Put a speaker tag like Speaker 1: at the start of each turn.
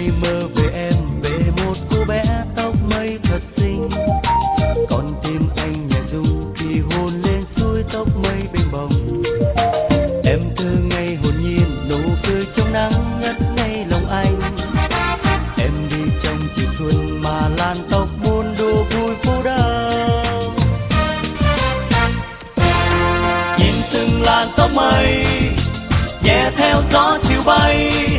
Speaker 1: ngây mơ về em, về một cô bé tóc mây thật xinh. Con tim anh nhẹ rung khi hôn lên suối tóc mây bên bồng. Em thơ ngây hồn nhiên, nụ cười trong nắng ngất ngây lòng anh. Em đi trong chiều xuân mà làn tóc muôn đua vui phố đông. Nhìn từng làn tóc mây nhẹ theo gió chiều bay,